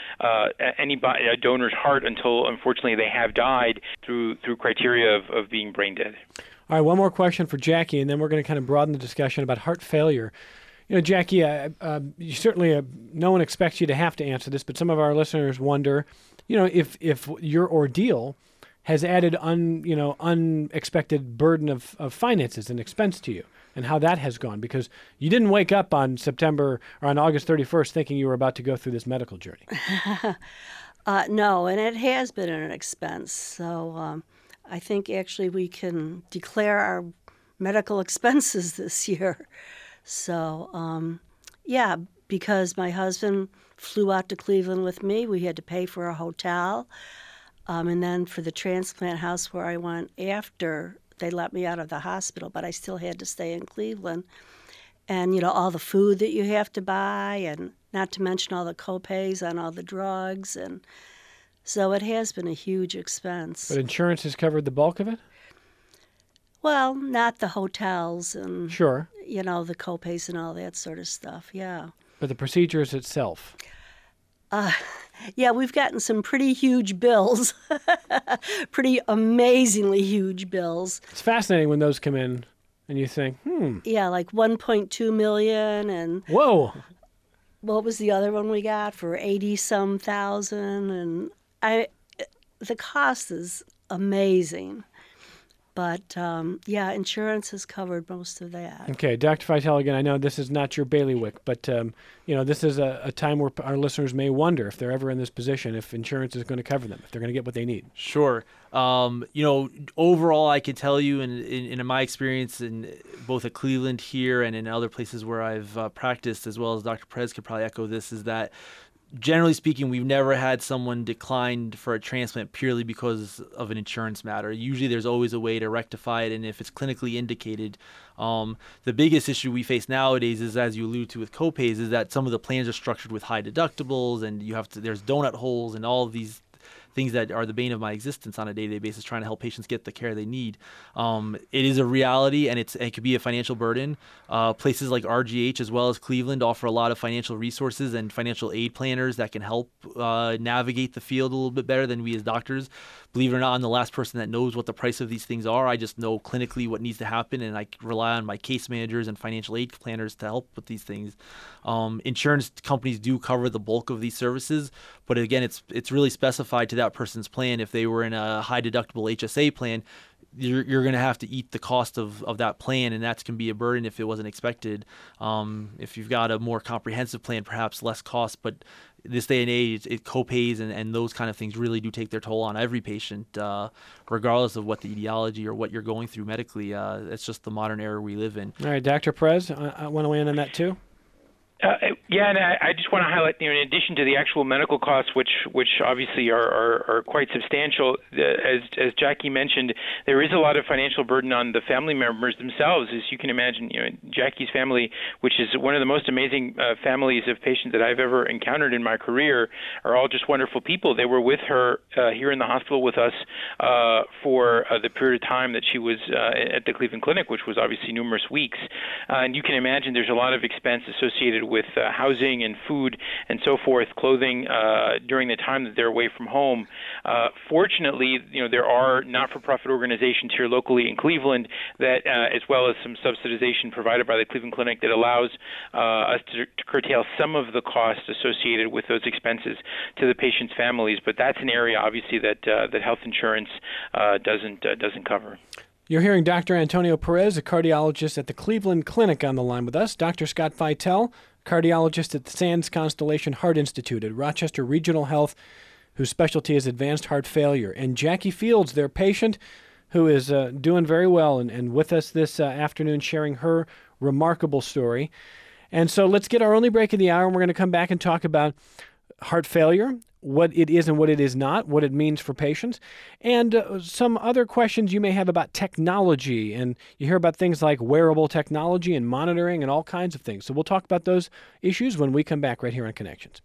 Speaker 4: a donor's heart until, unfortunately, they have died through criteria of being brain dead.
Speaker 1: All right, one more question for Jackie, and then we're going to kind of broaden the discussion about heart failure. Jackie, you certainly, no one expects you to have to answer this, but some of our listeners wonder, if your ordeal has added unexpected burden of finances and expense to you, and how that has gone, because you didn't wake up on August 31st thinking you were about to go through this medical journey.
Speaker 2: No, and it has been an expense. So I think actually we can declare our medical expenses this year. So, because my husband flew out to Cleveland with me, we had to pay for a hotel. And then for the transplant house where I went after, they let me out of the hospital, but I still had to stay in Cleveland. And, all the food that you have to buy, and not to mention all the co-pays on all the drugs. And so it has been a huge expense.
Speaker 1: But insurance has covered the bulk of it?
Speaker 2: Well, not the hotels and,
Speaker 1: Sure.
Speaker 2: The co-pays and all that sort of stuff, yeah.
Speaker 1: But the procedures itself?
Speaker 2: Yeah, we've gotten some pretty huge bills, pretty amazingly huge bills.
Speaker 1: It's fascinating when those come in and you think,
Speaker 2: Yeah, like $1.2 million, and
Speaker 1: whoa.
Speaker 2: what was the other one we got for 80-some thousand? And the cost is amazing. But, insurance has covered most of that.
Speaker 1: Okay, Dr. Feitel, again, I know this is not your bailiwick, but, this is a time where our listeners may wonder if they're ever in this position, if insurance is going to cover them, if they're going to get what they need.
Speaker 3: Sure. Overall, I can tell you in my experience in both at Cleveland here and in other places where I've practiced, as well as Dr. Perez could probably echo this, is that generally speaking, we've never had someone declined for a transplant purely because of an insurance matter. Usually there's always a way to rectify it, and if it's clinically indicated. The biggest issue we face nowadays is, as you allude to with copays, is that some of the plans are structured with high deductibles, and there's donut holes and all of these things that are the bane of my existence on a day-to-day basis, trying to help patients get the care they need. It is a reality, and it could be a financial burden. Places like RGH as well as Cleveland offer a lot of financial resources and financial aid planners that can help navigate the field a little bit better than we as doctors. Believe it or not, I'm the last person that knows what the price of these things are. I just know clinically what needs to happen, and I rely on my case managers and financial aid planners to help with these things. Insurance companies do cover the bulk of these services, but again, it's really specified to that person's plan. If they were in a high deductible HSA plan, you're going to have to eat the cost of that plan, and that can be a burden if it wasn't expected. If you've got a more comprehensive plan, perhaps less cost, but this day and age, co-pays and those kind of things really do take their toll on every patient, regardless of what the etiology or what you're going through medically. It's just the modern era we live in.
Speaker 1: All right, Dr. Perez, I want to weigh in on that too.
Speaker 4: And I just want to highlight, in addition to the actual medical costs, which obviously are quite substantial, as Jackie mentioned, there is a lot of financial burden on the family members themselves. As you can imagine, Jackie's family, which is one of the most amazing families of patients that I've ever encountered in my career, are all just wonderful people. They were with her here in the hospital with us for the period of time that she was at the Cleveland Clinic, which was obviously numerous weeks. And you can imagine there's a lot of expense associated with housing and food and so forth, clothing during the time that they're away from home. Fortunately, there are not-for-profit organizations here locally in Cleveland that, as well as some subsidization provided by the Cleveland Clinic, that allows us to curtail some of the costs associated with those expenses to the patients' families. But that's an area, obviously, that health insurance doesn't cover.
Speaker 1: You're hearing Dr. Antonio Perez, a cardiologist at the Cleveland Clinic, on the line with us. Dr. Scott Feitel, cardiologist at the Sands Constellation Heart Institute at Rochester Regional Health, whose specialty is advanced heart failure. And Jackie Fields, their patient, who is doing very well and with us this afternoon sharing her remarkable story. And so let's get our only break of the hour, and we're going to come back and talk about heart failure, what it is and what it is not, what it means for patients, and some other questions you may have about technology. And you hear about things like wearable technology and monitoring and all kinds of things. So we'll talk about those issues when we come back right here on Connections.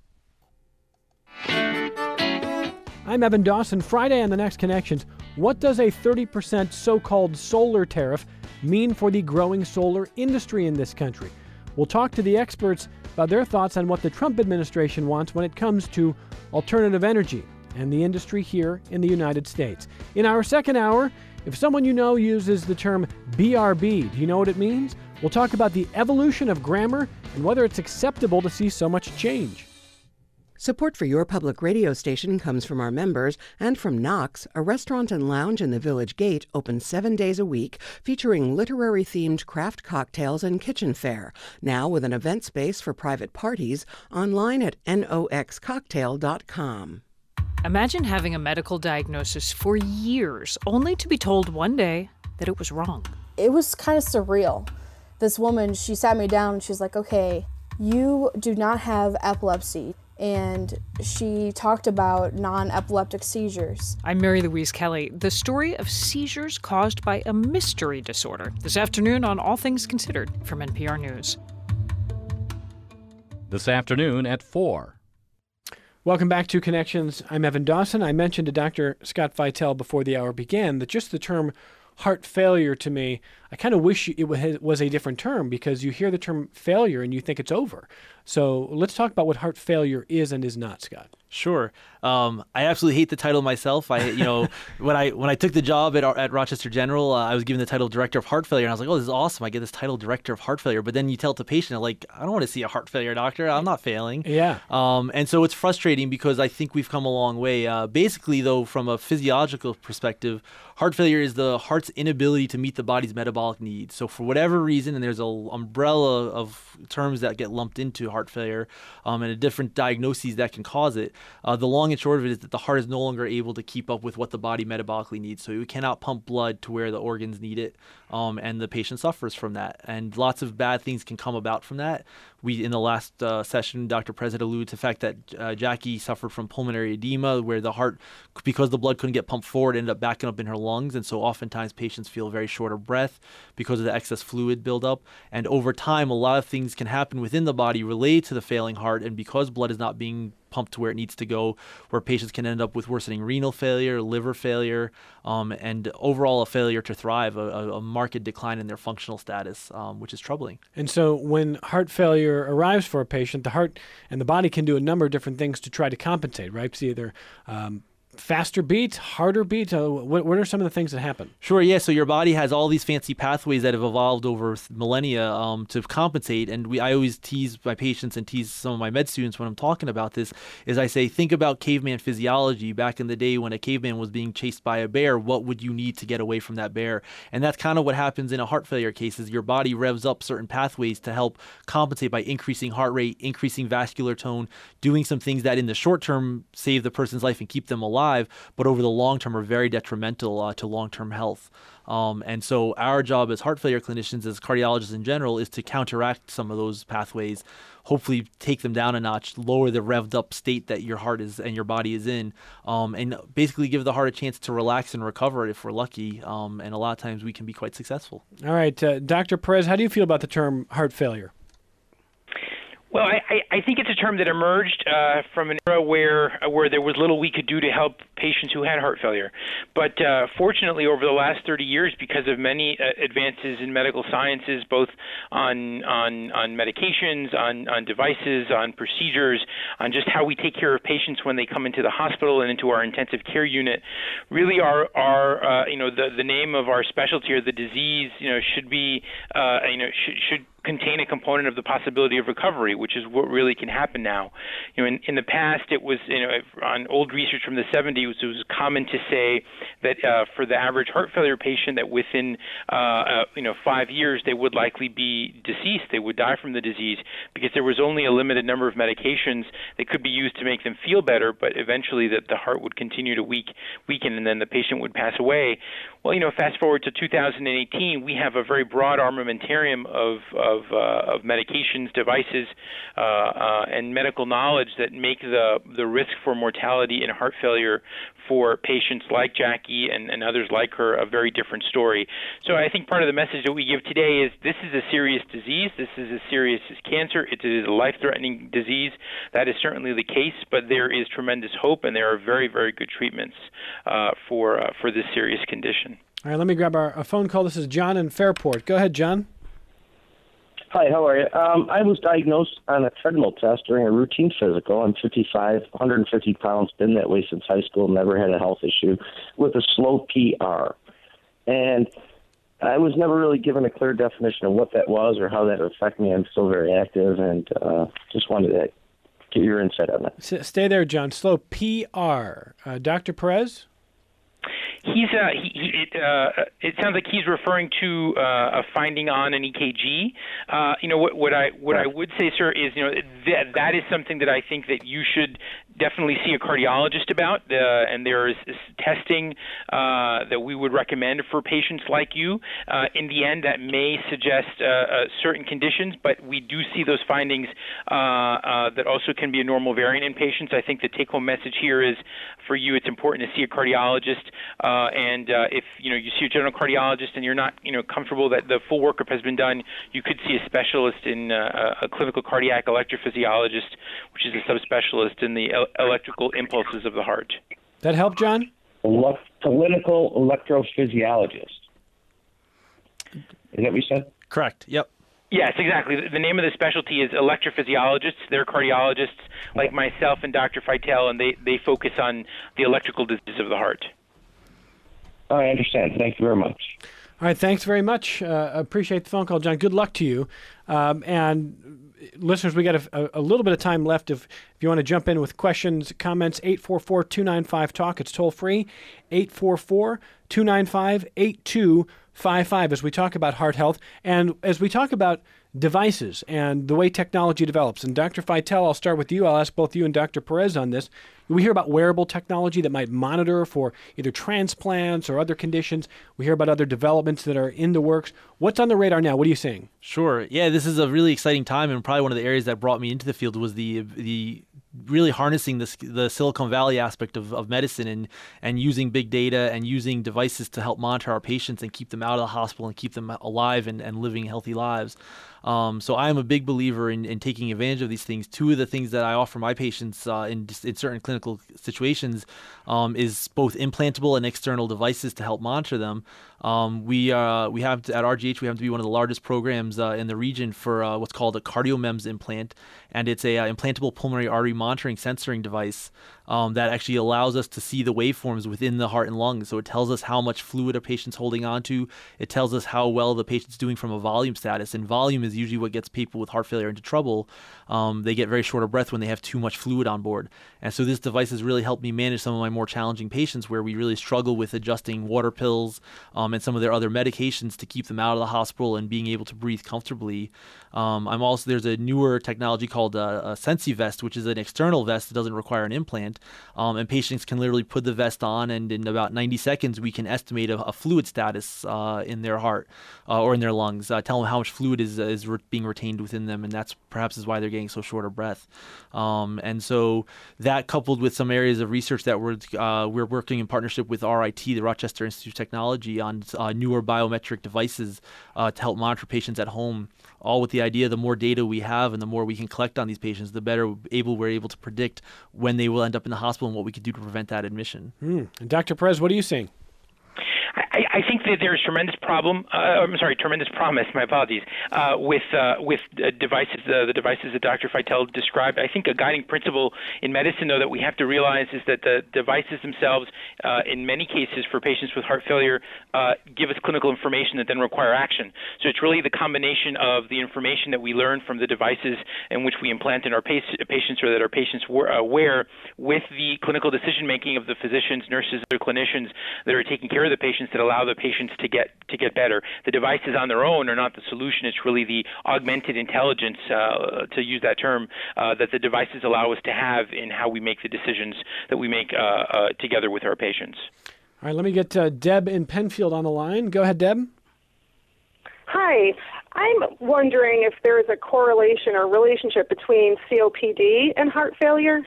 Speaker 1: I'm Evan Dawson. Friday on the next Connections, what does a 30% so-called solar tariff mean for the growing solar industry in this country? We'll talk to the experts about their thoughts on what the Trump administration wants when it comes to alternative energy and the industry here in the United States. In our second hour, if someone you know uses the term BRB, do you know what it means? We'll talk about the evolution of grammar and whether it's acceptable to see so much change.
Speaker 5: Support for your public radio station comes from our members and from Knox, a restaurant and lounge in the Village Gate, open 7 days a week, featuring literary-themed craft cocktails and kitchen fare. Now with an event space for private parties, online at noxcocktail.com.
Speaker 6: Imagine having a medical diagnosis for years, only to be told one day that it was wrong.
Speaker 7: It was kind of surreal. This woman, she sat me down and she's like, okay, you do not have epilepsy. And she talked about non-epileptic seizures.
Speaker 6: I'm Mary Louise Kelly. The story of seizures caused by a mystery disorder. This afternoon on All Things Considered from NPR News.
Speaker 8: This afternoon at 4.
Speaker 1: Welcome back to Connections. I'm Evan Dawson. I mentioned to Dr. Scott Feitel before the hour began that just the term heart failure to me, I kind of wish it was a different term, because you hear the term failure and you think it's over. So let's talk about what heart failure is and is not, Scott.
Speaker 3: Sure. I absolutely hate the title myself. When I took the job at Rochester General, I was given the title Director of Heart Failure, and I was like, oh, this is awesome. I get this title Director of Heart Failure. But then you tell it to patient, I'm like, I don't want to see a heart failure doctor. I'm not failing.
Speaker 1: Yeah.
Speaker 3: And so it's frustrating because I think we've come a long way. Basically, though, from a physiological perspective, heart failure is the heart's inability to meet the body's metabolic needs. So for whatever reason, and there's an umbrella of terms that get lumped into heart failure and different diagnoses that can cause it, the long and short of it is that the heart is no longer able to keep up with what the body metabolically needs. So we cannot pump blood to where the organs need it, and the patient suffers from that. And lots of bad things can come about from that. In the last session, Dr. Perez had alluded to the fact that Jackie suffered from pulmonary edema, where the heart, because the blood couldn't get pumped forward, ended up backing up in her lungs. And so oftentimes patients feel very short of breath because of the excess fluid buildup. And over time, a lot of things can happen within the body related to the failing heart. And because blood is not being pumped to where it needs to go, where patients can end up with worsening renal failure, liver failure, and overall a failure to thrive, a marked decline in their functional status, which is troubling.
Speaker 1: And so when heart failure arrives for a patient, the heart and the body can do a number of different things to try to compensate, right? It's either faster beat, harder beat. What are some of the things that happen?
Speaker 3: Sure, yeah. So your body has all these fancy pathways that have evolved over millennia to compensate. And I always tease my patients and tease some of my med students when I'm talking about this, is I say, think about caveman physiology. Back in the day when a caveman was being chased by a bear, what would you need to get away from that bear? And that's kind of what happens in a heart failure case, is your body revs up certain pathways to help compensate by increasing heart rate, increasing vascular tone, doing some things that in the short term save the person's life and keep them alive, but over the long term are very detrimental to long-term health. And so our job as heart failure clinicians, as cardiologists in general, is to counteract some of those pathways, hopefully take them down a notch, lower the revved up state that your heart is and your body is in, and basically give the heart a chance to relax and recover if we're lucky. And a lot of times we can be quite successful.
Speaker 1: All right. Dr. Perez, how do you feel about the term heart failure?
Speaker 4: Well, I think it's a term that emerged from an era where there was little we could do to help patients who had heart failure. But fortunately, over the last 30 years, because of many advances in medical sciences, both on medications, on devices, on procedures, on just how we take care of patients when they come into the hospital and into our intensive care unit, really the name of our specialty or the disease should be should contain a component of the possibility of recovery, which is what really can happen now. In the past, it was, on old research from the 70s, it was common to say that for the average heart failure patient, that within 5 years they would likely be deceased. They would die from the disease because there was only a limited number of medications that could be used to make them feel better, but eventually that the heart would continue to weaken and then the patient would pass away. Well, fast forward to 2018, we have a very broad armamentarium of medications, devices, and medical knowledge that make the risk for mortality in heart failure for patients like Jackie and others like her a very different story. So I think part of the message that we give today is this is a serious disease. This is as serious as cancer. It is a life-threatening disease. That is certainly the case, but there is tremendous hope, and there are very, very good treatments for this serious condition.
Speaker 1: All right, let me grab a phone call. This is John in Fairport. Go ahead, John.
Speaker 9: Hi, how are you? I was diagnosed on a treadmill test during a routine physical. I'm 55, 150 pounds, been that way since high school, never had a health issue, with a slow PR. And I was never really given a clear definition of what that was or how that would affect me. I'm still very active, and just wanted to get your insight on that.
Speaker 1: Stay there, John. Slow PR. Dr. Perez?
Speaker 4: It sounds like he's referring to a finding on an EKG. What I would say, sir, is that is something that I think that you should definitely see a cardiologist about, and there is testing that we would recommend for patients like you. In the end, that may suggest certain conditions, but we do see those findings that also can be a normal variant in patients. I think the take-home message here is, for you, it's important to see a cardiologist, and if you see a general cardiologist and you're not comfortable that the full workup has been done, you could see a specialist in a clinical cardiac electrophysiologist, which is a subspecialist in the electrical impulses of the heart.
Speaker 1: That help, John?
Speaker 9: Clinical electrophysiologist. Is that what you said?
Speaker 3: Correct. Yep.
Speaker 4: Yes, exactly. The name of the specialty is electrophysiologists. They're cardiologists like myself and Dr. Feitel, and they focus on the electrical disease of the heart.
Speaker 9: I understand. Thank you very much.
Speaker 1: All right, thanks very much. Appreciate the phone call, John. Good luck to you. And listeners, we got a little bit of time left. If you want to jump in with questions, comments, 844-295-TALK. It's toll free, 844-295-8255 as we talk about heart health and as we talk about devices and the way technology develops. And Dr. Feitel, I'll start with you. I'll ask both you and Dr. Perez on this. We hear about wearable technology that might monitor for either transplants or other conditions. We hear about other developments that are in the works. What's on the radar now? What are you seeing?
Speaker 3: Sure. Yeah, this is a really exciting time, and probably one of the areas that brought me into the field was the really harnessing the Silicon Valley aspect of medicine and using big data and using devices to help monitor our patients and keep them out of the hospital and keep them alive and living healthy lives. So I am a big believer in taking advantage of these things. Two of the things that I offer my patients in certain clinical situations is both implantable and external devices to help monitor them. We have at RGH, we have to be one of the largest programs in the region for what's called a CardioMEMS implant, and it's a implantable pulmonary artery monitoring sensoring device that actually allows us to see the waveforms within the heart and lungs. So it tells us how much fluid a patient's holding on to. It tells us how well the patient's doing from a volume status, and volume is usually what gets people with heart failure into trouble. They get very short of breath when they have too much fluid on board. And so this device has really helped me manage some of my more challenging patients where we really struggle with adjusting water pills and some of their other medications to keep them out of the hospital and being able to breathe comfortably. There's a newer technology called a SensiVest, which is an external vest that doesn't require an implant. And patients can literally put the vest on, and in about 90 seconds, we can estimate a fluid status in their heart or in their lungs, tell them how much fluid is being retained within them, and that's perhaps is why they're getting so short of breath. And so that, coupled with some areas of research that we're working in partnership with RIT, the Rochester Institute of Technology, on newer biometric devices to help monitor patients at home, all with the idea the more data we have and the more we can collect on these patients, the better we're able to predict when they will end up in the hospital and what we could do to prevent that admission.
Speaker 1: And Dr. Perez, what are you seeing?
Speaker 4: I think that there's tremendous promise. My apologies. With devices, the devices that Dr. Feitel described. I think a guiding principle in medicine, though, that we have to realize is that the devices themselves, in many cases for patients with heart failure, give us clinical information that then require action. So it's really the combination of the information that we learn from the devices in which we implant in our patients, or that our patients wear, with the clinical decision making of the physicians, nurses, or clinicians that are taking care of the patients, that allow the patients to get better. The devices on their own are not the solution. It's really the augmented intelligence, to use that term, that the devices allow us to have in how we make the decisions that we make together with our patients.
Speaker 1: All right, let me get Deb in Penfield on the line. Go ahead, Deb.
Speaker 10: Hi. I'm wondering if there is a correlation or relationship between COPD and heart failure.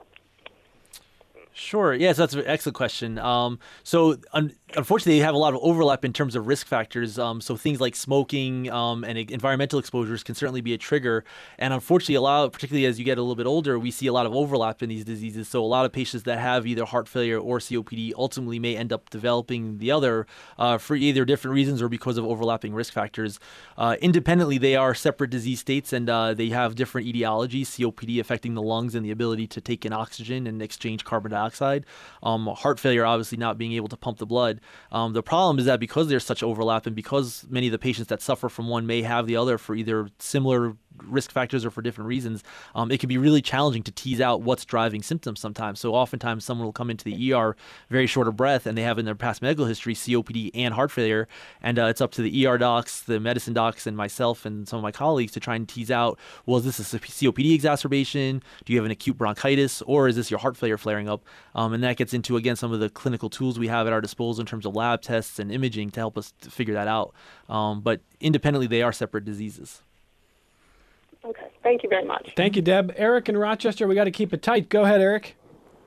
Speaker 3: Sure. Yes, that's an excellent question. So unfortunately, they have a lot of overlap in terms of risk factors. So things like smoking and environmental exposures can certainly be a trigger. And unfortunately, particularly as you get a little bit older, we see a lot of overlap in these diseases. So a lot of patients that have either heart failure or COPD ultimately may end up developing the other for either different reasons or because of overlapping risk factors. Independently, they are separate disease states, and they have different etiologies. COPD affecting the lungs and the ability to take in oxygen and exchange carbon dioxide. Heart failure obviously not being able to pump the blood. The problem is that because there's such overlap, and because many of the patients that suffer from one may have the other for either similar risk factors or for different reasons, it can be really challenging to tease out what's driving symptoms sometimes. So oftentimes someone will come into the ER very short of breath and they have in their past medical history COPD and heart failure. And it's up to the ER docs, the medicine docs, and myself and some of my colleagues to try and tease out, well, is this a COPD exacerbation? Do you have an acute bronchitis? Or is this your heart failure flaring up? And that gets into, again, some of the clinical tools we have at our disposal in terms of lab tests and imaging to help us to figure that out. But independently, they are separate diseases.
Speaker 10: Okay. Thank you very much.
Speaker 1: Thank you, Deb. Eric in Rochester, we got to keep it tight. Go ahead, Eric.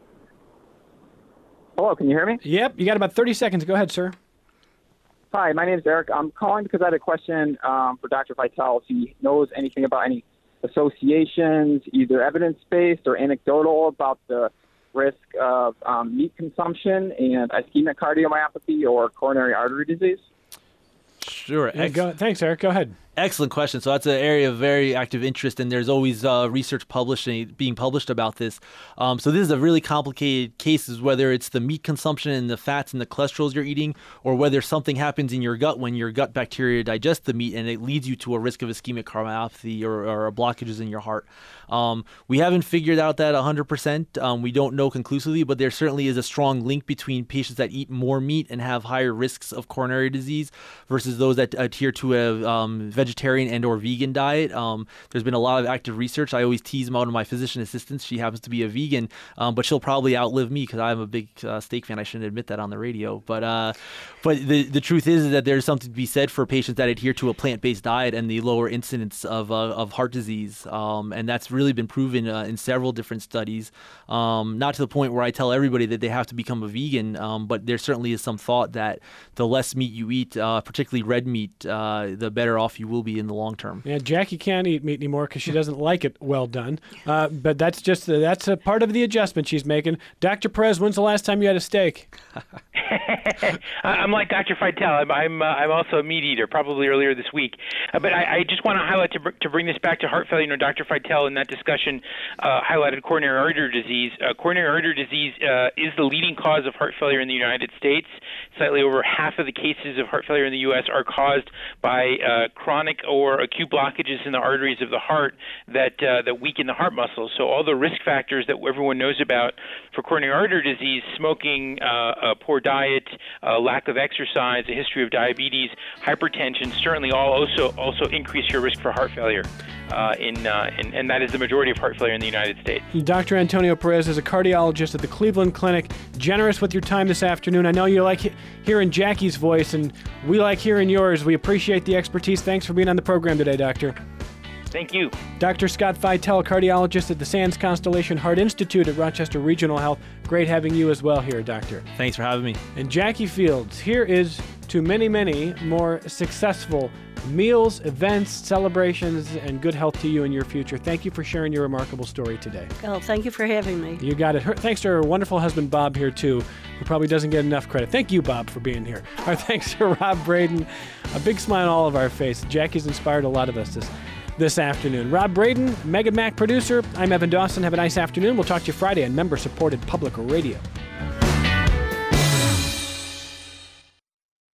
Speaker 11: Hello, can you hear me?
Speaker 1: Yep, you got about 30 seconds. Go ahead, sir.
Speaker 11: Hi, my name is Eric. I'm calling because I had a question for Dr. Vitale, if he knows anything about any associations, either evidence-based or anecdotal, about the risk of meat consumption and ischemic cardiomyopathy or coronary artery disease.
Speaker 3: Sure.
Speaker 1: Yeah, thanks, Eric. Go ahead.
Speaker 3: Excellent question. So that's an area of very active interest, and there's always research being published about this. So this is a really complicated case, whether it's the meat consumption and the fats and the cholesterols you're eating, or whether something happens in your gut when your gut bacteria digest the meat and it leads you to a risk of ischemic cardiomyopathy or blockages in your heart. We haven't figured out that 100%. We don't know conclusively, but there certainly is a strong link between patients that eat more meat and have higher risks of coronary disease versus those that adhere to a vegetarian and or vegan diet. There's been a lot of active research. I always tease one of my physician assistants. She happens to be a vegan, but she'll probably outlive me because I'm a big steak fan. I shouldn't admit that on the radio. But the truth is that there's something to be said for patients that adhere to a plant-based diet and the lower incidence of heart disease. And that's really been proven in several different studies. Not to the point where I tell everybody that they have to become a vegan, but there certainly is some thought that the less meat you eat, particularly red meat, the better off you will be in the long term.
Speaker 1: Yeah, Jackie can't eat meat anymore because she doesn't like it well done. But that's a part of the adjustment she's making. Dr. Perez, when's the last time you had a steak?
Speaker 4: I'm like Dr. Vitale. I'm also a meat eater, probably earlier this week. But I just want to highlight to bring this back to heart failure. Dr. Vitale in that discussion highlighted coronary artery disease. Coronary artery disease is the leading cause of heart failure in the United States. Slightly over half of the cases of heart failure in the U.S. are caused by chronic or acute blockages in the arteries of the heart that weaken the heart muscles. So all the risk factors that everyone knows about for coronary artery disease, smoking, a poor diet, lack of exercise, a history of diabetes, hypertension, certainly all also increase your risk for heart failure. And that is the majority of heart failure in the United States.
Speaker 1: Dr. Antonio Perez is a cardiologist at the Cleveland Clinic. Generous with your time this afternoon. I know you like hearing Jackie's voice, and we like hearing yours. We appreciate the expertise. Thanks for being on the program today, Doctor.
Speaker 4: Thank you.
Speaker 1: Dr. Scott Vitale, cardiologist at the Sands Constellation Heart Institute at Rochester Regional Health. Great having you as well here, Doctor.
Speaker 3: Thanks for having me.
Speaker 1: And Jackie Fields, here is to many, many more successful meals, events, celebrations, and good health to you in your future. Thank you for sharing your remarkable story today.
Speaker 2: Oh, thank you for having me.
Speaker 1: You got it. Thanks to her wonderful husband, Bob, here, too, who probably doesn't get enough credit. Thank you, Bob, for being here. Our thanks to Rob Braden. A big smile on all of our faces. Jackie's inspired a lot of us this afternoon. Rob Braden, Megan Mack, producer. I'm Evan Dawson. Have a nice afternoon. We'll talk to you Friday on member-supported public radio.